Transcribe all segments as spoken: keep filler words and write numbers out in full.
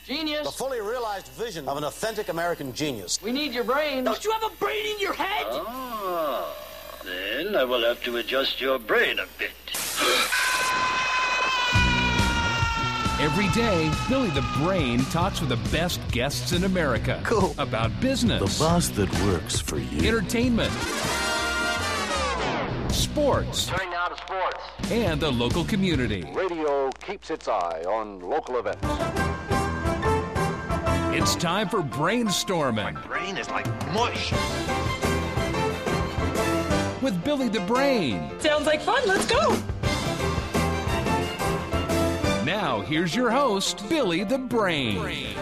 Genius. The fully realized vision of an authentic American genius. We need your brain. Don't you have a brain in your head? Ah, then I will have to adjust your brain a bit. Every day, Billy the Brain talks with the best guests in America. Cool. About business. The boss that works for you. Entertainment. Sports. Turning now to sports. And the local community. Radio keeps its eye on local events. It's time for Brainstorming. My brain is like mush. With Billy the Brain. Sounds like fun. Let's go. Now, here's your host, Billy the Brain.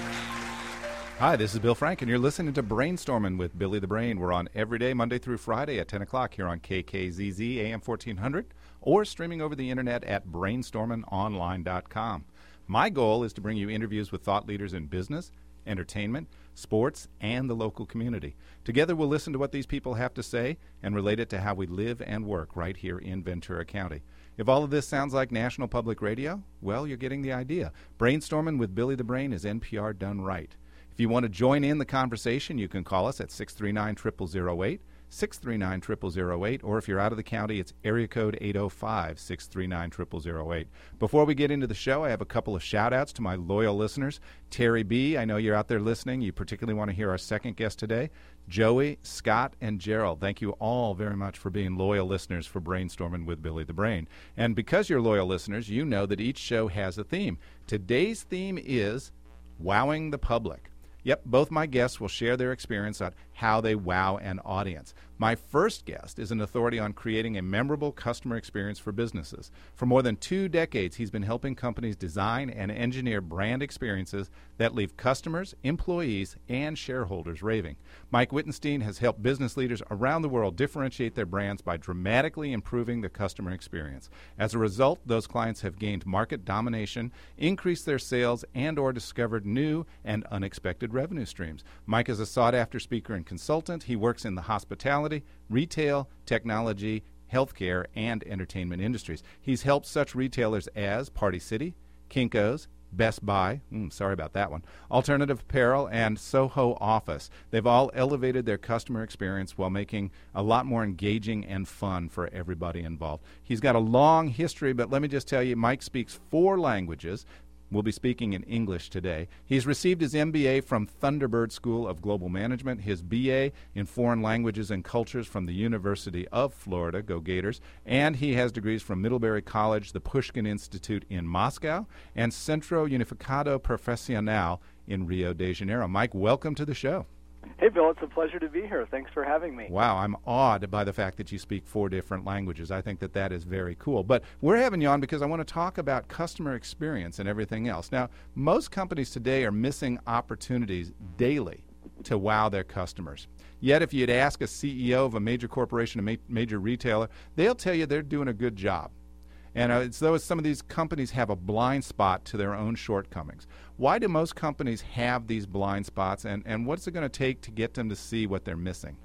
Hi, this is Bill Frank, and you're listening to Brainstorming with Billy the Brain. We're on every day, Monday through Friday at ten o'clock here on K K Z Z A M fourteen hundred or streaming over the internet at brainstorming online dot com. My goal is to bring you interviews with thought leaders in business, entertainment, sports, and the local community. Together, we'll listen to what these people have to say and relate it to how we live and work right here in Ventura County. If all of this sounds like National Public Radio, well, you're getting the idea. Brainstorming with Billy the Brain is N P R done right. If you want to join in the conversation, you can call us at six three nine, zero zero zero eight, six three nine, zero zero zero eight, or if you're out of the county, it's area code eight oh five, six three nine, zero zero zero eight. Before we get into the show, I have a couple of shout-outs to my loyal listeners. Terry B., I know you're out there listening. You particularly want to hear our second guest today. Joey, Scott, and Gerald, thank you all very much for being loyal listeners for Brainstorming with Billy the Brain. And because you're loyal listeners, you know that each show has a theme. Today's theme is Wowing the Public. Yep, both my guests will share their experience on how they wow an audience. My first guest is an authority on creating a memorable customer experience for businesses. For more than two decades, he's been helping companies design and engineer brand experiences that leave customers, employees, and shareholders raving. Mike Wittenstein has helped business leaders around the world differentiate their brands by dramatically improving the customer experience. As a result, those clients have gained market domination, increased their sales, and or discovered new and unexpected revenue streams. Mike is a sought-after speaker and consultant. He works in the hospitality, retail, technology, healthcare, and entertainment industries. He's helped such retailers as Party City, Kinko's, Best Buy, mm, sorry about that one, Alternative Apparel, and Soho Office. They've all elevated their customer experience while making a lot more engaging and fun for everybody involved. He's got a long history, but let me just tell you, Mike speaks four languages. We'll be speaking in English today. He's received his M B A from Thunderbird School of Global Management, his B A in Foreign Languages and Cultures from the University of Florida, go Gators, and he has degrees from Middlebury College, the Pushkin Institute in Moscow, and Centro Unificado Profesional in Rio de Janeiro. Mike, welcome to the show. Hey, Bill, it's a pleasure to be here. Thanks for having me. Wow, I'm awed by the fact that you speak four different languages. I think that that is very cool. But we're having you on because I want to talk about customer experience and everything else. Now, most companies today are missing opportunities daily to wow their customers. Yet, if you'd ask a C E O of a major corporation, a ma- major retailer, they'll tell you they're doing a good job. And uh, it's though some of these companies have a blind spot to their own shortcomings. Why do most companies have these blind spots, and, and what's it going to take to get them to see what they're missing?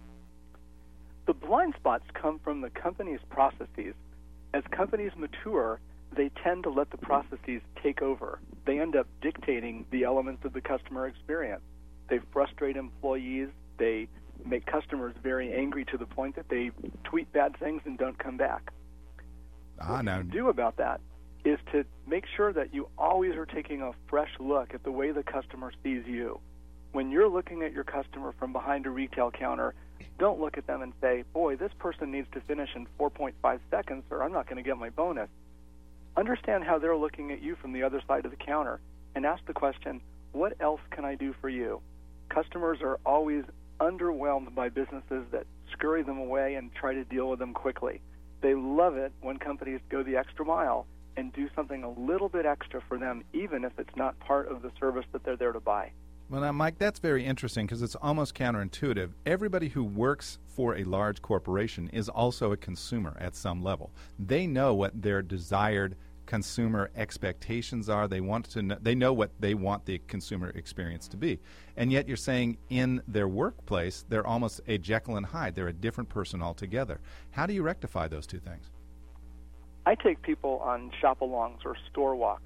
The blind spots come from the company's processes. As companies mature, they tend to let the processes take over. They end up dictating the elements of the customer experience. They frustrate employees. They make customers very angry to the point that they tweet bad things and don't come back. Ah, what now. you do about that is to make sure that you always are taking a fresh look at the way the customer sees you. When you're looking at your customer from behind a retail counter, don't look at them and say, boy, this person needs to finish in four point five seconds or I'm not going to get my bonus. Understand how they're looking at you from the other side of the counter and ask the question, what else can I do for you? Customers are always underwhelmed by businesses that scurry them away and try to deal with them quickly. They love it when companies go the extra mile and do something a little bit extra for them, even if it's not part of the service that they're there to buy. Well, now, Mike, that's very interesting because it's almost counterintuitive. Everybody who works for a large corporation is also a consumer at some level. They know what their desired consumer expectations are. They want to know, they know what they want the consumer experience to be. And yet you're saying in their workplace, they're almost a Jekyll and Hyde. They're a different person altogether. How do you rectify those two things? I take people on shop-alongs or store walks,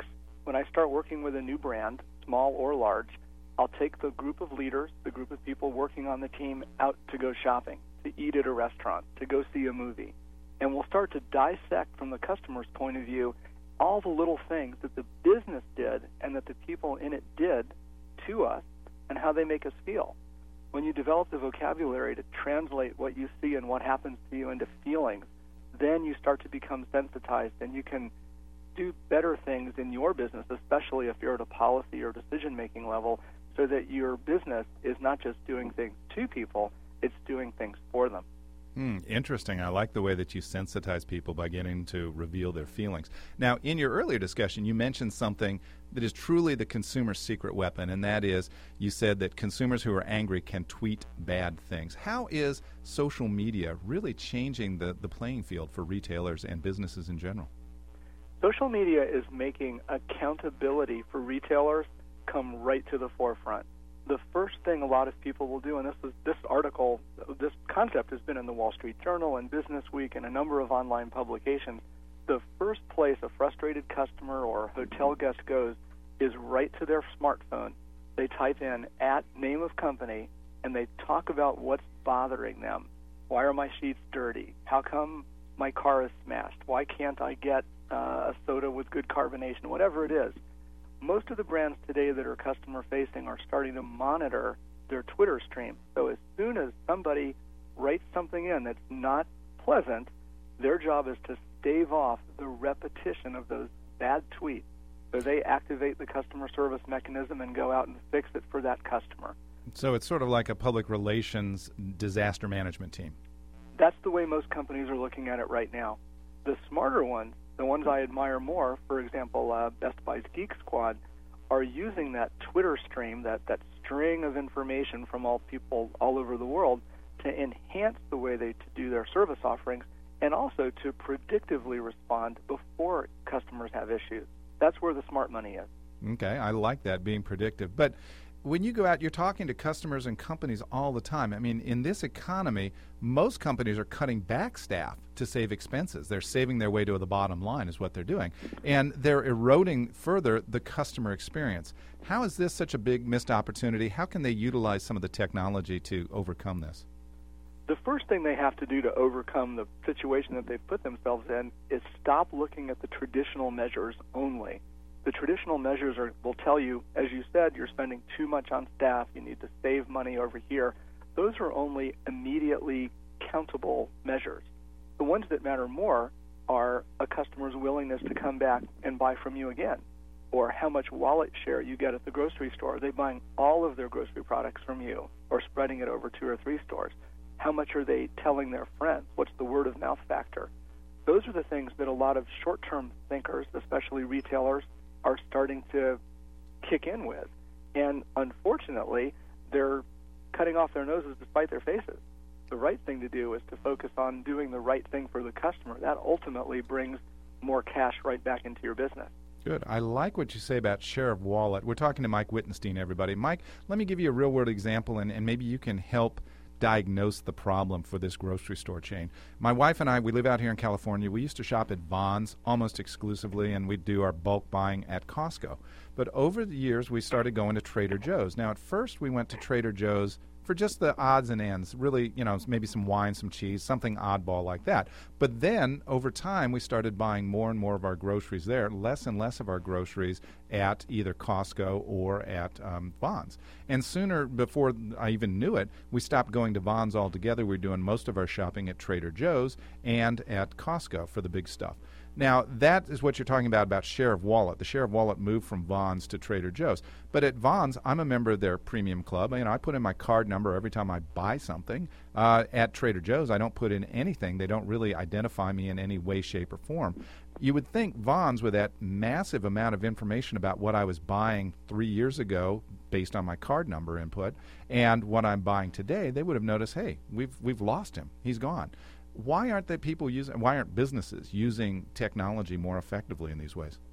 when I start working with a new brand, small or large, I'll take the group of leaders, the group of people working on the team, out to go shopping, to eat at a restaurant, to go see a movie. And we'll start to dissect from the customer's point of view all the little things that the business did and that the people in it did to us and how they make us feel. When you develop the vocabulary to translate what you see and what happens to you into feelings, then you start to become sensitized and you can do better things in your business, especially if you're at a policy or decision-making level, so that your business is not just doing things to people, it's doing things for them. Hmm, interesting. I like the way that you sensitize people by getting to reveal their feelings. Now, in your earlier discussion, you mentioned something that is truly the consumer's secret weapon, and that is you said that consumers who are angry can tweet bad things. How is social media really changing the, the playing field for retailers and businesses in general? Social media is making accountability for retailers come right to the forefront. The first thing a lot of people will do, and this is this article, this concept has been in the Wall Street Journal and Business Week and a number of online publications. The first place a frustrated customer or hotel guest goes is right to their smartphone. They type in at name of company and they talk about what's bothering them. Why are my sheets dirty? How come my car is smashed? Why can't I get uh, a soda with good carbonation? Whatever it is. Most of the brands today that are customer-facing are starting to monitor their Twitter stream. So as soon as somebody writes something in that's not pleasant, their job is to stave off the repetition of those bad tweets. So they activate the customer service mechanism and go out and fix it for that customer. So it's sort of like a public relations disaster management team. That's the way most companies are looking at it right now. The smarter ones, the ones I admire more, for example, uh, Best Buy's Geek Squad, are using that Twitter stream, that, that string of information from all people all over the world to enhance the way they to do their service offerings and also to predictively respond before customers have issues. That's where the smart money is. Okay, I like that, being predictive. But when you go out, you're talking to customers and companies all the time. I mean, in this economy, most companies are cutting back staff to save expenses. They're saving their way to the bottom line is what they're doing. And they're eroding further the customer experience. How is this such a big missed opportunity? How can they utilize some of the technology to overcome this? The first thing they have to do to overcome the situation that they've put themselves in is stop looking at the traditional measures only. The traditional measures are, will tell you, as you said, you're spending too much on staff, you need to save money over here. Those are only immediately countable measures. The ones that matter more are a customer's willingness to come back and buy from you again, or how much wallet share you get at the grocery store. Are they buying all of their grocery products from you or spreading it over two or three stores? How much are they telling their friends? What's the word-of-mouth factor? Those are the things that a lot of short-term thinkers, especially retailers, are starting to kick in with. And unfortunately, they're cutting off their noses despite their faces. The right thing to do is to focus on doing the right thing for the customer. That ultimately brings more cash right back into your business. Good. I like what you say about share of wallet. We're talking to Mike Wittenstein, everybody. Mike, let me give you a real-world example, and, and maybe you can help diagnose the problem for this grocery store chain. My wife and I, we live out here in California. We used to shop at Vons almost exclusively, and we'd do our bulk buying at Costco. But over the years, we started going to Trader Joe's. Now, at first, we went to Trader Joe's for just the odds and ends, really, you know, maybe some wine, some cheese, something oddball like that. But then, over time, we started buying more and more of our groceries there, less and less of our groceries at either Costco or at um, Vons. And sooner, before I even knew it, we stopped going to Vons altogether. We were doing most of our shopping at Trader Joe's and at Costco for the big stuff. Now, that is what you're talking about, about share of wallet. The share of wallet moved from Vons to Trader Joe's. But at Vons, I'm a member of their premium club. You know, I put in my card number every time I buy something. Uh, at Trader Joe's, I don't put in anything. They don't really identify me in any way, shape, or form. You would think Vons, with that massive amount of information about what I was buying three years ago based on my card number input and what I'm buying today, they would have noticed, hey, we've we've lost him. He's gone. Why aren't they people using? Why aren't businesses using technology more effectively in these ways?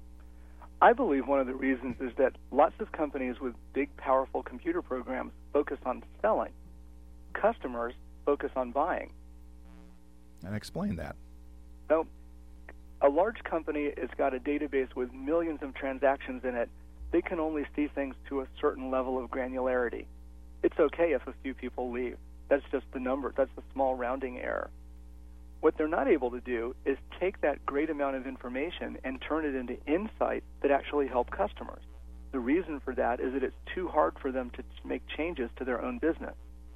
I believe one of the reasons is that lots of companies with big, powerful computer programs focus on selling. Customers focus on buying. And explain that. So, a large company has got a database with millions of transactions in it. They can only see things to a certain level of granularity. It's okay if a few people leave. That's just the number. That's a small rounding error. What they're not able to do is take that great amount of information and turn it into insights that actually help customers. The reason for that is that it's too hard for them to make changes to their own business.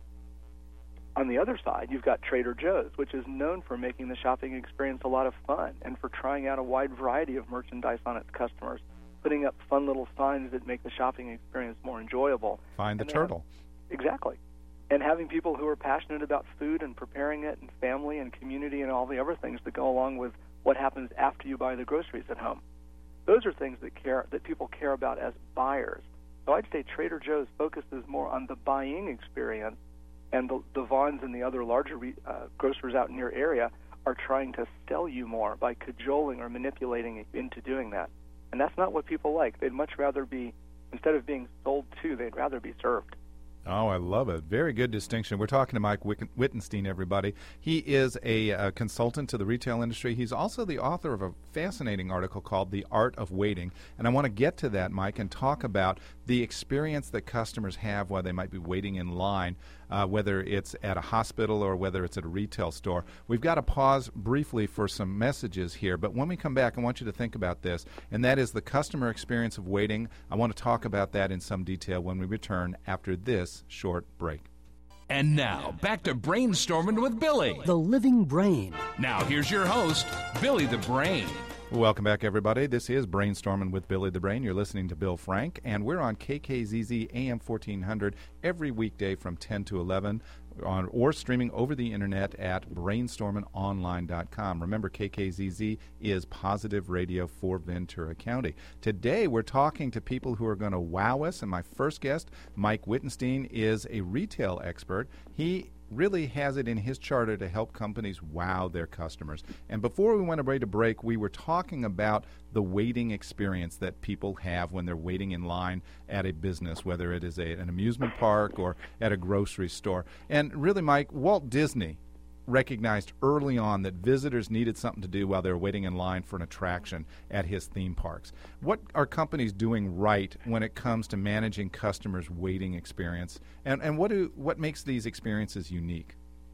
On the other side, you've got Trader Joe's, which is known for making the shopping experience a lot of fun and for trying out a wide variety of merchandise on its customers, putting up fun little signs that make the shopping experience more enjoyable. Find the and turtle. Have, exactly. And having people who are passionate about food and preparing it and family and community and all the other things that go along with what happens after you buy the groceries at home. Those are things that care that people care about as buyers. So I'd say Trader Joe's focuses more on the buying experience, and the, the Vons and the other larger re, uh, grocers out in your area are trying to sell you more by cajoling or manipulating it into doing that. And that's not what people like. They'd much rather be, instead of being sold to, they'd rather be served. Oh, I love it. Very good distinction. We're talking to Mike Wick- Wittenstein, everybody. He is a, a consultant to the retail industry. He's also the author of a fascinating article called The Art of Waiting. And I want to get to that, Mike, and talk about the experience that customers have while they might be waiting in line, uh, whether it's at a hospital or whether it's at a retail store. We've got to pause briefly for some messages here, but when we come back, I want you to think about this, and that is the customer experience of waiting. I want to talk about that in some detail when we return after this short break. And now, back to Brainstorming with Billy, the living brain. Now, here's your host, Billy the Brain. Welcome back, everybody. This is Brainstorming with Billy the Brain. You're listening to Bill Frank, and we're on K K Z Z A M fourteen hundred every weekday from ten to eleven, on, or streaming over the internet at brainstorming online dot com. Remember, K K Z Z is positive radio for Ventura County. Today, we're talking to people who are going to wow us, and my first guest, Mike Wittenstein, is a retail expert. He really has it in his charter to help companies wow their customers. And before we went away to break, we were talking about the waiting experience that people have when they're waiting in line at a business, whether it is a, an amusement park or at a grocery store. And really, Mike, Walt Disney recognized early on that visitors needed something to do while they were waiting in line for an attraction at his theme parks. What are companies doing right when it comes to managing customers' waiting experience, and, and what do what makes these experiences unique?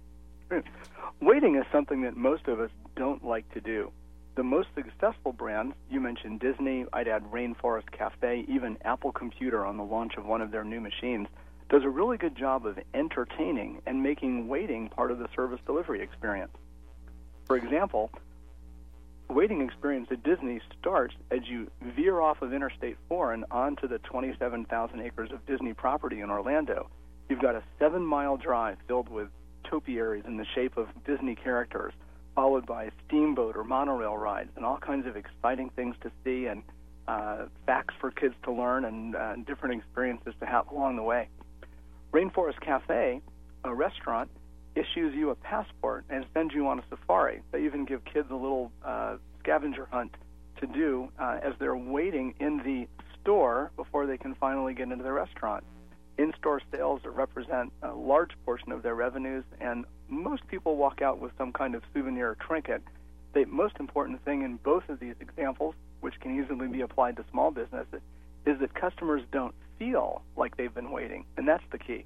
Waiting is something that most of us don't like to do. The most successful brands, you mentioned Disney, I'd add Rainforest Cafe, even Apple Computer on the launch of one of their new machines, does a really good job of entertaining and making waiting part of the service delivery experience. For example, the waiting experience at Disney starts as you veer off of Interstate four and onto the twenty-seven thousand acres of Disney property in Orlando. You've got a seven-mile drive filled with topiaries in the shape of Disney characters, followed by steamboat or monorail rides and all kinds of exciting things to see and uh, facts for kids to learn and uh, different experiences to have along the way. Rainforest Cafe, a restaurant, issues you a passport and sends you on a safari. They even give kids a little uh, scavenger hunt to do uh, as they're waiting in the store before they can finally get into the restaurant. In-store sales represent a large portion of their revenues, and most people walk out with some kind of souvenir or trinket. The most important thing in both of these examples, which can easily be applied to small businesses, is that customers don't feel like they've been waiting, and that's the key.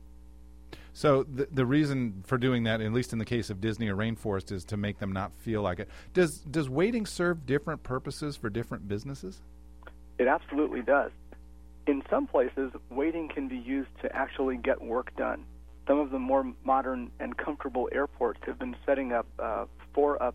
So the the reason for doing that, at least in the case of Disney or Rainforest, is to make them not feel like it. Does does waiting serve different purposes for different businesses? It absolutely does. In some places, waiting can be used to actually get work done. Some of the more modern and comfortable airports have been setting up uh, four-up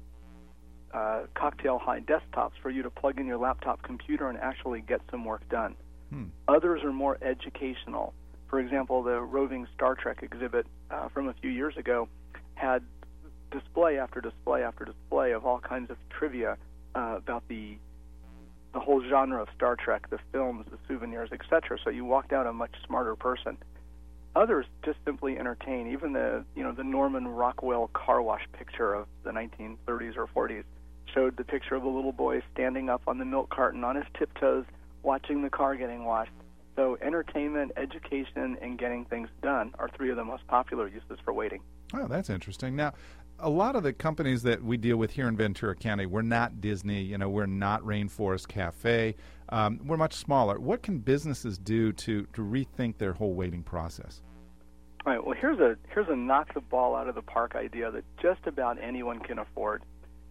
uh, cocktail-high desktops for you to plug in your laptop computer and actually get some work done. Hmm. Others are more educational. For example, the roving Star Trek exhibit uh, from a few years ago had display after display after display of all kinds of trivia uh, about the the whole genre of Star Trek, the films, the souvenirs, et cetera. So you walked out a much smarter person. Others just simply entertain. Even the you know the Norman Rockwell car wash picture of the nineteen thirties or forties showed the picture of a little boy standing up on the milk carton on his tiptoes, watching the car getting washed. So entertainment, education, and getting things done are three of the most popular uses for waiting. Oh, that's interesting. Now, a lot of the companies that we deal with here in Ventura County, we're not Disney, you know, we're not Rainforest Cafe. Um, we're much smaller. What can businesses do to, to rethink their whole waiting process? All right, well, here's a here's a knock the ball out of the park idea that just about anyone can afford.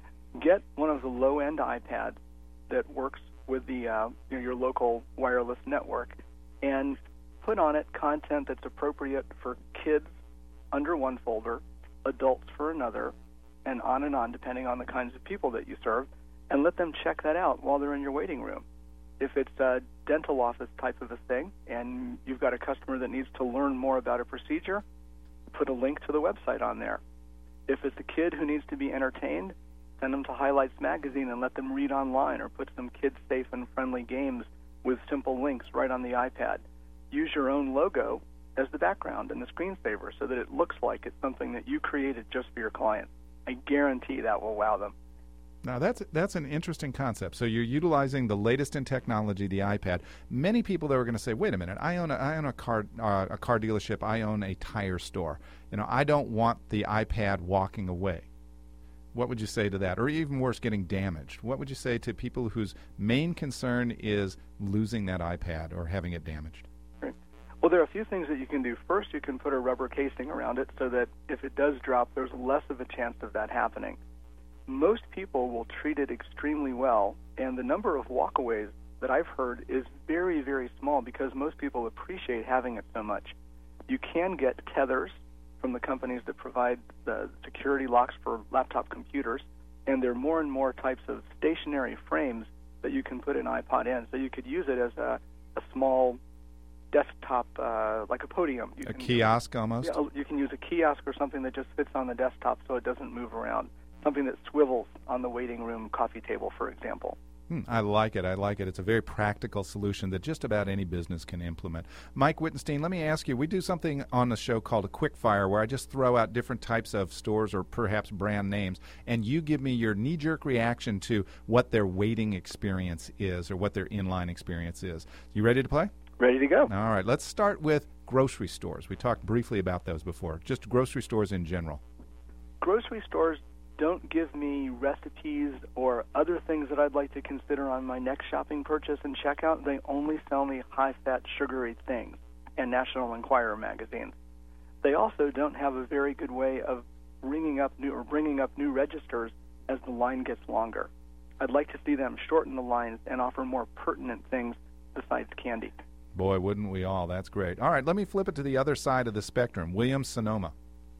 Get one of the low-end iPads that works with the uh, you know, your local wireless network, and put on it content that's appropriate for kids under one folder, adults for another, and on and on, depending on the kinds of people that you serve, and let them check that out while they're in your waiting room. If it's a dental office type of a thing, and you've got a customer that needs to learn more about a procedure, put a link to the website on there. If it's a kid who needs to be entertained, send them to Highlights Magazine and let them read online, or put some kid-safe and friendly games with simple links right on the iPad. Use your own logo as the background and the screensaver so that it looks like it's something that you created just for your client. I guarantee that will wow them. Now, that's that's an interesting concept. So you're utilizing the latest in technology, the iPad. Many people that are going to say, wait a minute, I own a, I own a car, uh, a car dealership. I own a tire store. You know, I don't want the iPad walking away. What would you say to that? Or even worse, getting damaged. What would you say to people whose main concern is losing that iPad or having it damaged? Right. Well, there are a few things that you can do. First, you can put a rubber casing around it so that if it does drop, there's less of a chance of that happening. Most people will treat it extremely well, and the number of walkaways that I've heard is very, very small because most people appreciate having it so much. You can get tethers from the companies that provide the security locks for laptop computers, and there are more and more types of stationary frames that you can put an iPod in. So you could use it as a, a small desktop, uh, like a podium. You a can, kiosk almost? Yeah, you can use a kiosk or something that just fits on the desktop so it doesn't move around. Something that swivels on the waiting room coffee table, for example. Hmm, I like it. I like it. It's a very practical solution that just about any business can implement. Mike Wittenstein, let me ask you, we do something on the show called a quick fire where I just throw out different types of stores or perhaps brand names, and you give me your knee-jerk reaction to what their waiting experience is or what their inline experience is. You ready to play? Ready to go. All right. Let's start with grocery stores. We talked briefly about those before. Just grocery stores in general. Grocery stores don't give me recipes or other things that I'd like to consider on my next shopping purchase and checkout. They only sell me high-fat, sugary things and National Enquirer magazines. They also don't have a very good way of ringing up new or bringing up new registers as the line gets longer. I'd like to see them shorten the lines and offer more pertinent things besides candy. Boy, wouldn't we all? That's great. All right, let me flip it to the other side of the spectrum. Williams-Sonoma.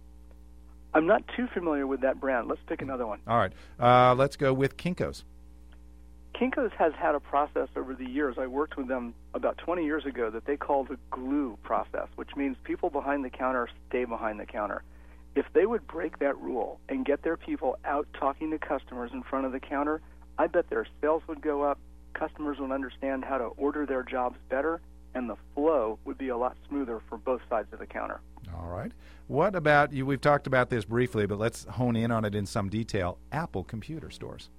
I'm not too familiar with that brand. Let's pick another one. All right. Uh, let's go with Kinko's. Kinko's has had a process over the years. I worked with them about twenty years ago that they call the glue process, which means people behind the counter stay behind the counter. If they would break that rule and get their people out talking to customers in front of the counter, I bet their sales would go up, customers would understand how to order their jobs better, and the flow would be a lot smoother for both sides of the counter. All right. What about, you? We've talked about this briefly, but let's hone in on it in some detail. Apple computer stores.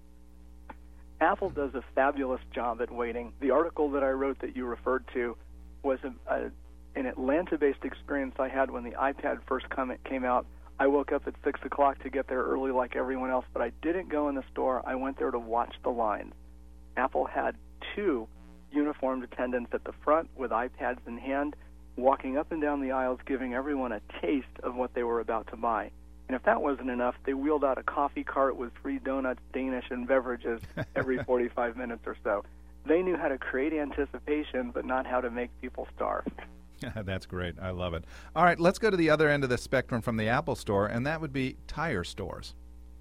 Apple does a fabulous job at waiting. The article that I wrote that you referred to was a, a, an Atlanta-based experience I had when the iPad first come, came out. I woke up at six o'clock to get there early like everyone else, but I didn't go in the store. I went there to watch the lines. Apple had two uniformed attendants at the front with iPads in hand, walking up and down the aisles, giving everyone a taste of what they were about to buy. And if that wasn't enough, they wheeled out a coffee cart with free donuts, Danish, and beverages every forty-five minutes or so. They knew how to create anticipation, but not how to make people starve. That's great. I love it. All right, let's go to the other end of the spectrum from the Apple store, and that would be tire stores.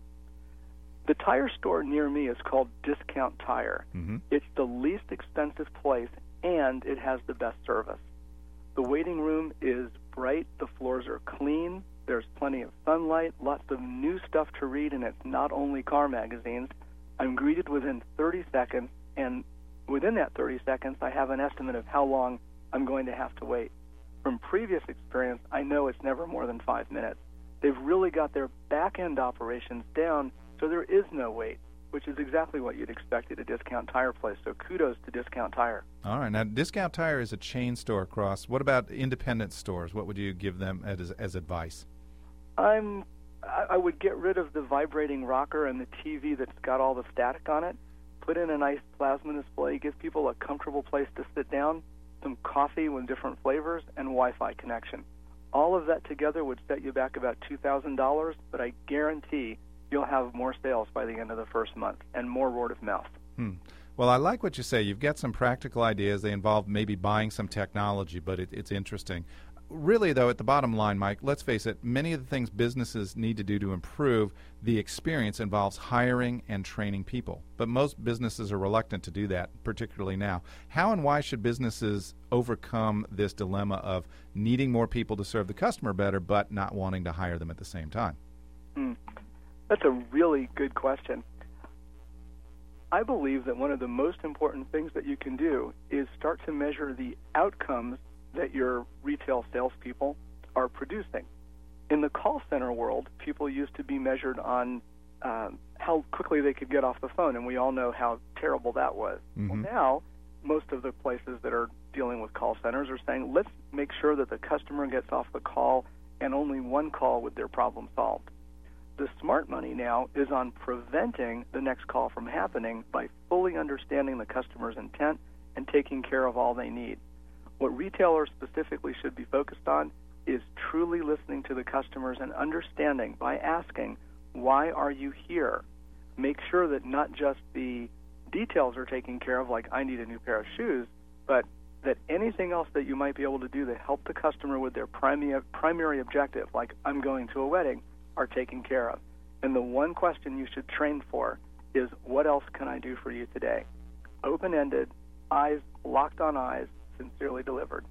The tire store near me is called Discount Tire. Mm-hmm. It's the least expensive place, and it has the best service. The waiting room is bright. The floors are clean. There's plenty of sunlight, lots of new stuff to read, and it's not only car magazines. I'm greeted within thirty seconds, and within that thirty seconds, I have an estimate of how long I'm going to have to wait. From previous experience, I know it's never more than five minutes. They've really got their back-end operations down, so there is no wait, which is exactly what you'd expect at a Discount Tire place. So kudos to Discount Tire. All right. Now, Discount Tire is a chain store across. What about independent stores? What would you give them as, as advice? I'm I, I would get rid of the vibrating rocker and the T V that's got all the static on it. Put in a nice plasma display, give people a comfortable place to sit down, some coffee with different flavors, and Wi-Fi connection. All of that together would set you back about two thousand dollars, but I guarantee you'll have more sales by the end of the first month and more word of mouth. Hmm. Well, I like what you say. You've got some practical ideas. They involve maybe buying some technology, but it, it's interesting. Really, though, at the bottom line, Mike, let's face it, many of the things businesses need to do to improve the experience involves hiring and training people. But most businesses are reluctant to do that, particularly now. How and why should businesses overcome this dilemma of needing more people to serve the customer better, but not wanting to hire them at the same time? Hmm. That's a really good question. I believe that one of the most important things that you can do is start to measure the outcomes that your retail salespeople are producing. In the call center world, people used to be measured on um, how quickly they could get off the phone, and we all know how terrible that was. Mm-hmm. Well, now, most of the places that are dealing with call centers are saying, let's make sure that the customer gets off the call and only one call with their problem solved. The smart money now is on preventing the next call from happening by fully understanding the customer's intent and taking care of all they need. What retailers specifically should be focused on is truly listening to the customers and understanding by asking, why are you here? Make sure that not just the details are taken care of, like I need a new pair of shoes, but that anything else that you might be able to do to help the customer with their primary, primary objective, like I'm going to a wedding, are taken care of. And the one question you should train for is, what else can I do for you today? Open-ended, eyes locked on eyes, sincerely delivered.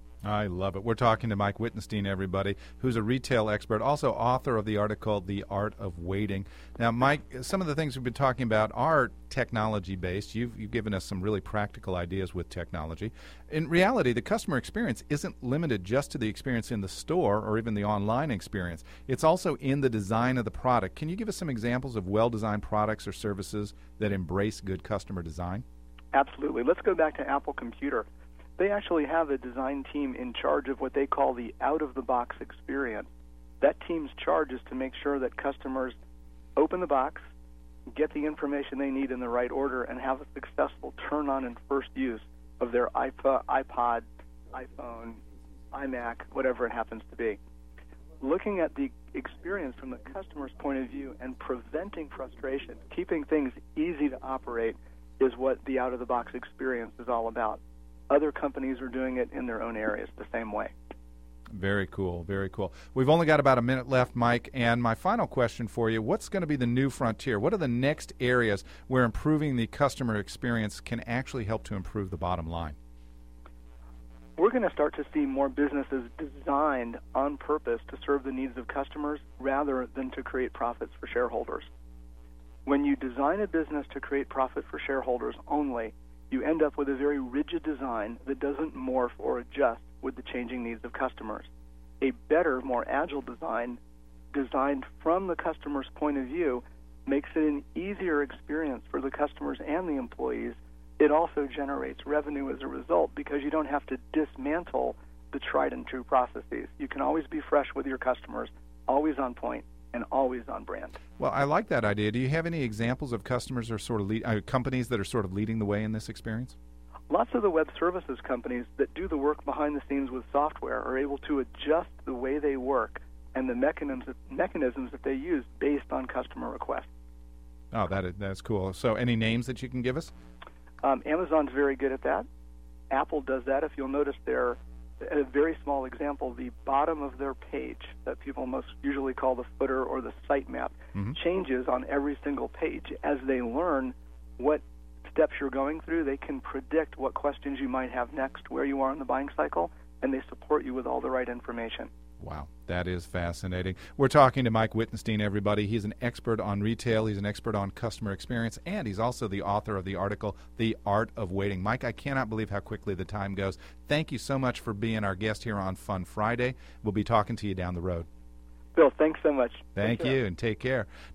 I love it. We're talking to Mike Wittenstein, everybody, who's a retail expert, also author of the article, The Art of Waiting. Now, Mike, some of the things we've been talking about are technology-based. You've, you've given us some really practical ideas with technology. In reality, the customer experience isn't limited just to the experience in the store or even the online experience. It's also in the design of the product. Can you give us some examples of well-designed products or services that embrace good customer design? Absolutely. Let's go back to Apple Computer. They actually have a design team in charge of what they call the out-of-the-box experience. That team's charge is to make sure that customers open the box, get the information they need in the right order, and have a successful turn-on and first use of their iPod, iPod, iPhone, iMac, whatever it happens to be. Looking at the experience from the customer's point of view and preventing frustration, keeping things easy to operate, is what the out-of-the-box experience is all about. Other companies are doing it in their own areas the same way. Very cool, very cool. We've only got about a minute left, Mike, and my final question for you, what's going to be the new frontier? What are the next areas where improving the customer experience can actually help to improve the bottom line? We're going to start to see more businesses designed on purpose to serve the needs of customers rather than to create profits for shareholders. When you design a business to create profit for shareholders only, you end up with a very rigid design that doesn't morph or adjust with the changing needs of customers. A better, more agile design, designed from the customer's point of view, makes it an easier experience for the customers and the employees. It also generates revenue as a result because you don't have to dismantle the tried and true processes. You can always be fresh with your customers, always on point, and always on brand. Well, I like that idea. Do you have any examples of customers or sort of lead, uh, companies that are sort of leading the way in this experience? Lots of the web services companies that do the work behind the scenes with software are able to adjust the way they work and the mechanisms mechanisms that they use based on customer requests. Oh, that is, that's cool. So any names that you can give us? Um, Amazon's very good at that. Apple does that. If you'll notice their a very small example, the bottom of their page that people most usually call the footer or the sitemap mm-hmm. changes on every single page. As they learn what steps you're going through, they can predict what questions you might have next, where you are in the buying cycle, and they support you with all the right information. Wow, that is fascinating. We're talking to Mike Wittenstein, everybody. He's an expert on retail. He's an expert on customer experience, and he's also the author of the article, The Art of Waiting. Mike, I cannot believe how quickly the time goes. Thank you so much for being our guest here on Fun Friday. We'll be talking to you down the road. Bill, thanks so much. Thank you, and take care.